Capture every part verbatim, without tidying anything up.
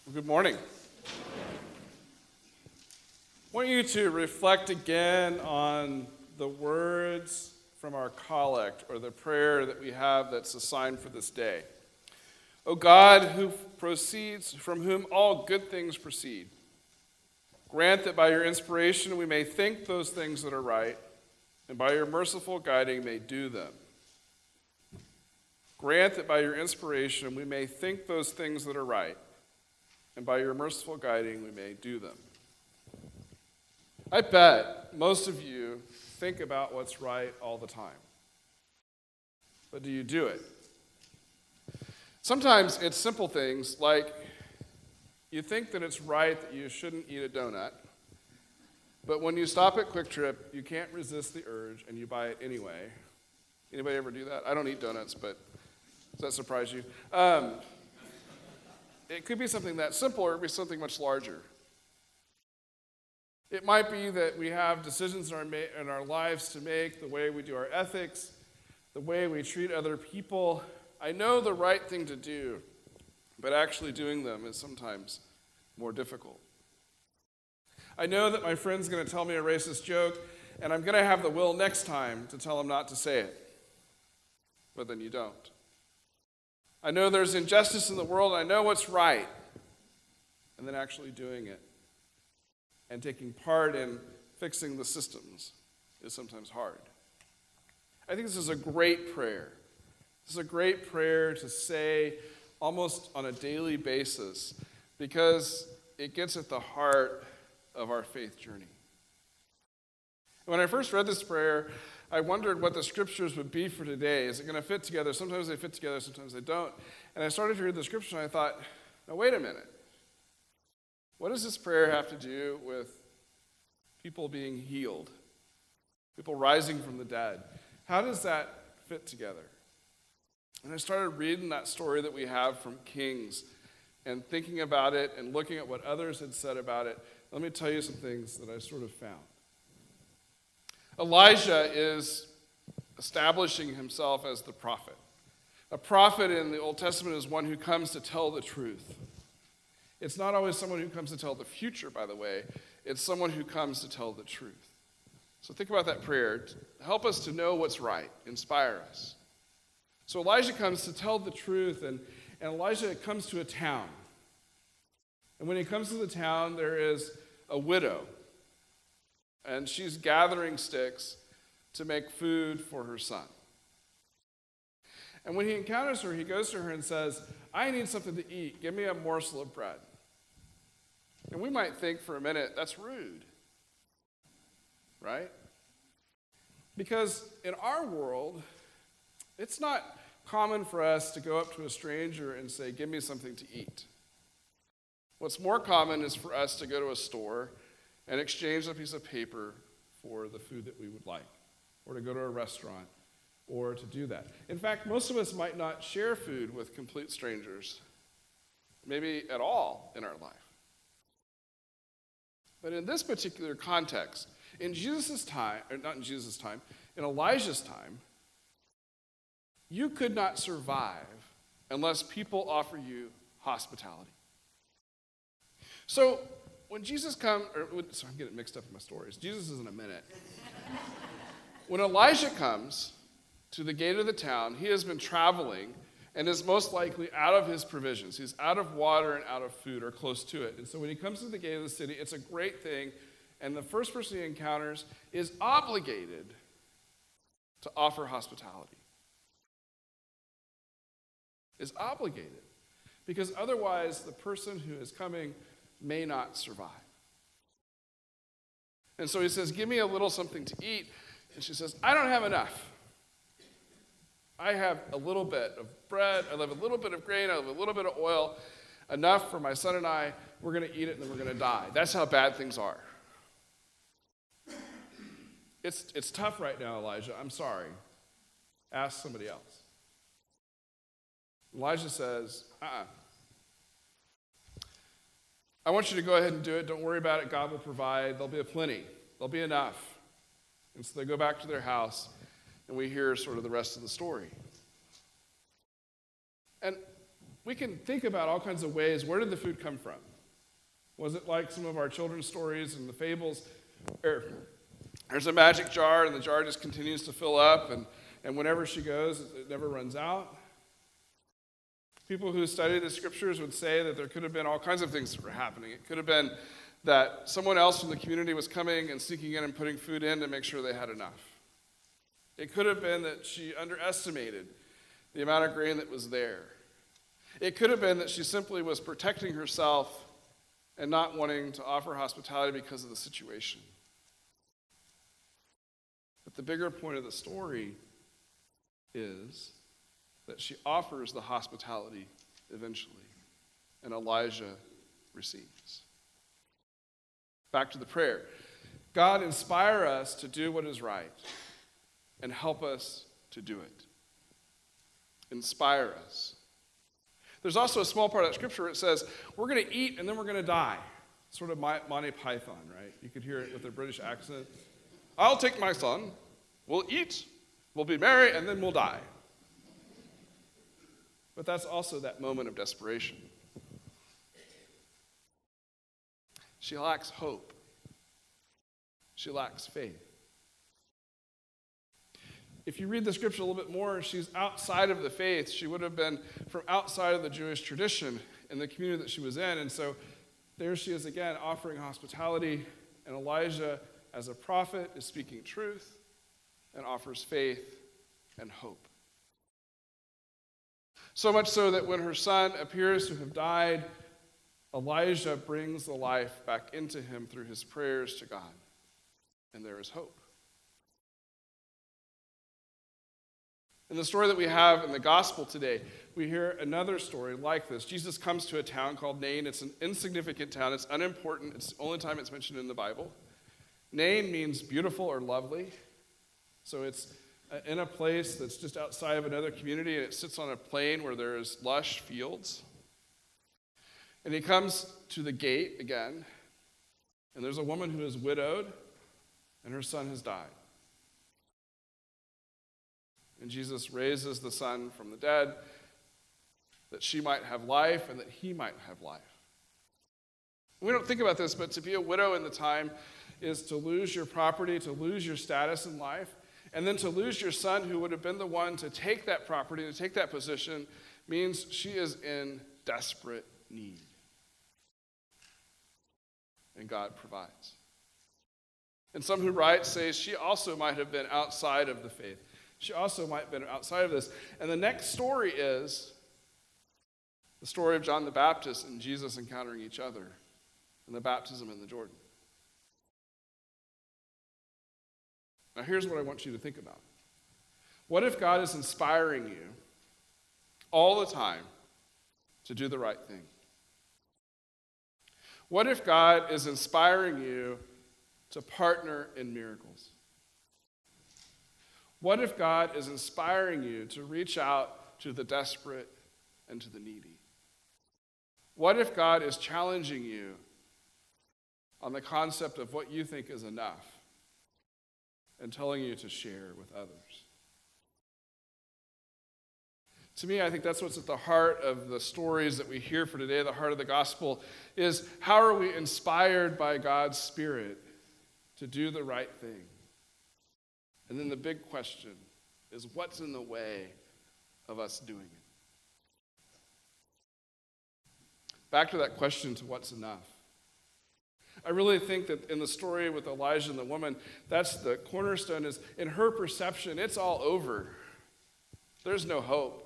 Good morning. I want you to reflect again on the words from our collect, or the prayer that we have that's assigned for this day. O God, who proceeds, from whom all good things proceed, grant that by your inspiration we may think those things that are right, and by your merciful guiding may do them. Grant that by your inspiration we may think those things that are right, and by your merciful guiding we may do them. I bet most of you think about what's right all the time. But do you do it? Sometimes it's simple things like you think that it's right that you shouldn't eat a donut, but when you stop at Quick Trip, you can't resist the urge and you buy it anyway. Anybody ever do that? I don't eat donuts, but does that surprise you? Um, It could be something that simple, or it could be something much larger. It might be that we have decisions in our, ma- in our lives to make, the way we do our ethics, the way we treat other people. I know the right thing to do, but actually doing them is sometimes more difficult. I know that my friend's going to tell me a racist joke, and I'm going to have the will next time to tell him not to say it. But then you don't. I know there's injustice in the world, and I know what's right. And then actually doing it and taking part in fixing the systems is sometimes hard. I think this is a great prayer. This is a great prayer to say almost on a daily basis because it gets at the heart of our faith journey. When I first read this prayer, I wondered what the scriptures would be for today. Is it going to fit together? Sometimes they fit together, sometimes they don't. And I started to read the scripture and I thought, now wait a minute. What does this prayer have to do with people being healed? People rising from the dead? How does that fit together? And I started reading that story that we have from Kings and thinking about it and looking at what others had said about it. Let me tell you some things that I sort of found. Elijah is establishing himself as the prophet. A prophet in the Old Testament is one who comes to tell the truth. It's not always someone who comes to tell the future, by the way. It's someone who comes to tell the truth. So think about that prayer. Help us to know what's right. Inspire us. So Elijah comes to tell the truth, and, and Elijah comes to a town. And when he comes to the town, there is a widow. And she's gathering sticks to make food for her son. And when he encounters her, he goes to her and says, I need something to eat. Give me a morsel of bread. And we might think for a minute, that's rude. Right? Because in our world, it's not common for us to go up to a stranger and say, give me something to eat. What's more common is for us to go to a store and exchange a piece of paper for the food that we would like, or to go to a restaurant, or to do that. In fact, most of us might not share food with complete strangers, maybe at all in our life. But in this particular context, in Jesus' time, or not in Jesus' time, in Elijah's time, you could not survive unless people offer you hospitality. So, when Jesus comes, or sorry, I'm getting mixed up in my stories. Jesus is in a minute. When Elijah comes to the gate of the town, he has been traveling and is most likely out of his provisions. He's out of water and out of food, or close to it. And so when he comes to the gate of the city, it's a great thing. And the first person he encounters is obligated to offer hospitality. Is obligated. Because otherwise, the person who is coming may not survive. And so he says, give me a little something to eat. And she says, I don't have enough. I have a little bit of bread, I have a little bit of grain, I have a little bit of oil, enough for my son and I. We're going to eat it and then we're going to die. That's how bad things are. It's, it's tough right now, Elijah. I'm sorry. Ask somebody else. Elijah says, uh-uh. I want you to go ahead and do it. Don't worry about it. God will provide. There'll be a plenty. There'll be enough. And so they go back to their house, and we hear sort of the rest of the story. And we can think about all kinds of ways. Where did the food come from? Was it like some of our children's stories and the fables? Or there's a magic jar, and the jar just continues to fill up, and, and whenever she goes, it never runs out? People who study the scriptures would say that there could have been all kinds of things that were happening. It could have been that someone else from the community was coming and sneaking in and putting food in to make sure they had enough. It could have been that she underestimated the amount of grain that was there. It could have been that she simply was protecting herself and not wanting to offer hospitality because of the situation. But the bigger point of the story is that she offers the hospitality eventually, and Elijah receives. Back to the prayer. God, inspire us to do what is right and help us to do it. Inspire us. There's also a small part of that scripture where it says, we're going to eat and then we're going to die. Sort of Monty Python, right? You could hear it with a British accent. I'll take my son, we'll eat, we'll be merry, and then we'll die. But that's also that moment of desperation. She lacks hope. She lacks faith. If you read the scripture a little bit more, she's outside of the faith. She would have been from outside of the Jewish tradition in the community that she was in. And so there she is again offering hospitality. And Elijah, as a prophet, is speaking truth and offers faith and hope. So much so that when her son appears to have died, Elijah brings the life back into him through his prayers to God. And there is hope. In the story that we have in the gospel today, we hear another story like this. Jesus comes to a town called Nain. It's an insignificant town. It's unimportant. It's the only time it's mentioned in the Bible. Nain means beautiful or lovely. So it's in a place that's just outside of another community, and it sits on a plain where there is lush fields. And he comes to the gate again, and there's a woman who is widowed, and her son has died. And Jesus raises the son from the dead that she might have life and that he might have life. We don't think about this, but to be a widow in the time is to lose your property, to lose your status in life, and then to lose your son, who would have been the one to take that property, to take that position, means she is in desperate need. And God provides. And some who write say she also might have been outside of the faith. She also might have been outside of this. And the next story is the story of John the Baptist and Jesus encountering each other and the baptism in the Jordan. Now here's what I want you to think about. What if God is inspiring you all the time to do the right thing? What if God is inspiring you to partner in miracles? What if God is inspiring you to reach out to the desperate and to the needy? What if God is challenging you on the concept of what you think is enough and telling you to share with others? To me, I think that's what's at the heart of the stories that we hear for today, the heart of the gospel, is how are we inspired by God's Spirit to do the right thing? And then the big question is, what's in the way of us doing it? Back to that question to what's enough. I really think that in the story with Elijah and the woman, that's the cornerstone, is in her perception, it's all over. There's no hope.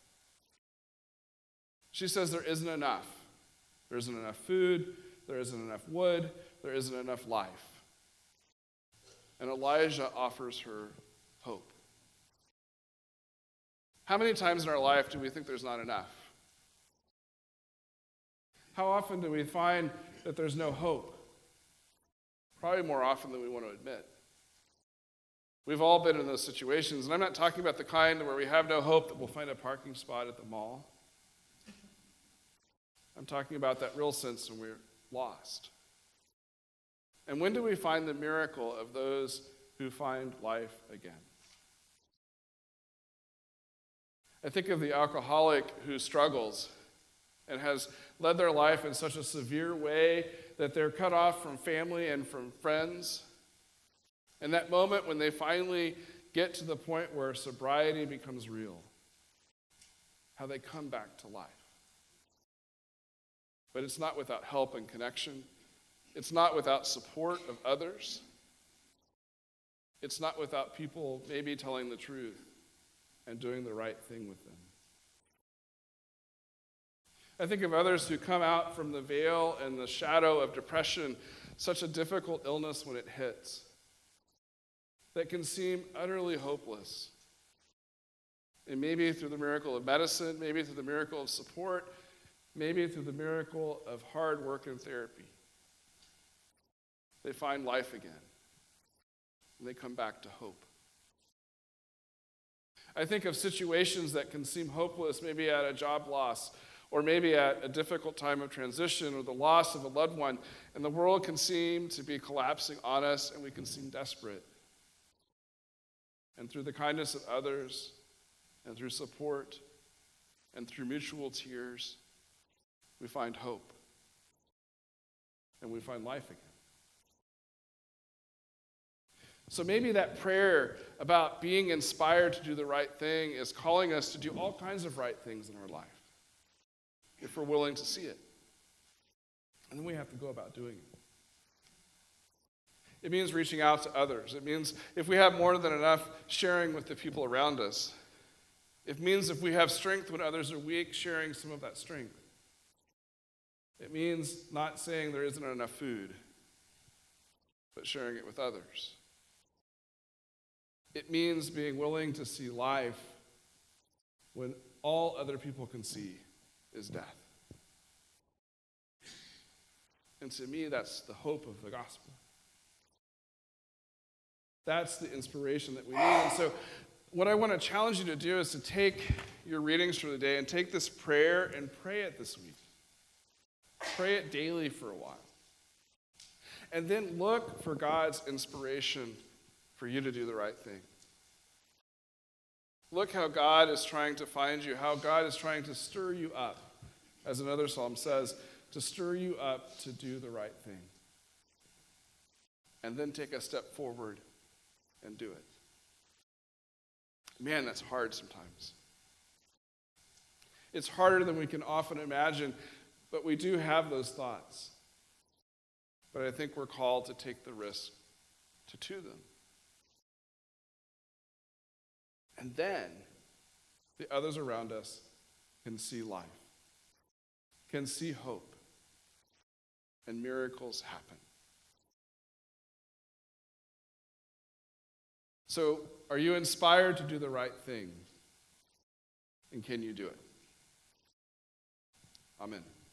She says there isn't enough. There isn't enough food. There isn't enough wood. There isn't enough life. And Elijah offers her hope. How many times in our life do we think there's not enough? How often do we find that there's no hope? Probably more often than we want to admit. We've all been in those situations, and I'm not talking about the kind where we have no hope that we'll find a parking spot at the mall. I'm talking about that real sense when we're lost. And when do we find the miracle of those who find life again? I think of the alcoholic who struggles and has led their life in such a severe way that they're cut off from family and from friends. And that moment when they finally get to the point where sobriety becomes real, how they come back to life. But it's not without help and connection. It's not without support of others. It's not without people maybe telling the truth and doing the right thing with them. I think of others who come out from the veil and the shadow of depression, such a difficult illness when it hits, that can seem utterly hopeless. And maybe through the miracle of medicine, maybe through the miracle of support, maybe through the miracle of hard work and therapy, they find life again. And they come back to hope. I think of situations that can seem hopeless, maybe at a job loss, or maybe at a difficult time of transition, or the loss of a loved one, and the world can seem to be collapsing on us, and we can seem desperate. And through the kindness of others, and through support, and through mutual tears, we find hope, and we find life again. So maybe that prayer about being inspired to do the right thing is calling us to do all kinds of right things in our life, if we're willing to see it. And then we have to go about doing it. It means reaching out to others. It means if we have more than enough, sharing with the people around us. It means if we have strength when others are weak, sharing some of that strength. It means not saying there isn't enough food, but sharing it with others. It means being willing to see life when all other people can see is death. And to me, that's the hope of the gospel. That's the inspiration that we need. And so what I want to challenge you to do is to take your readings for the day and take this prayer and pray it this week. Pray it daily for a while. And then look for God's inspiration for you to do the right thing. Look how God is trying to find you, how God is trying to stir you up, as another psalm says, to stir you up to do the right thing. And then take a step forward and do it. Man, that's hard sometimes. It's harder than we can often imagine, but we do have those thoughts. But I think we're called to take the risk to do them. And then the others around us can see life, can see hope, and miracles happen. So, are you inspired to do the right thing? And can you do it? Amen.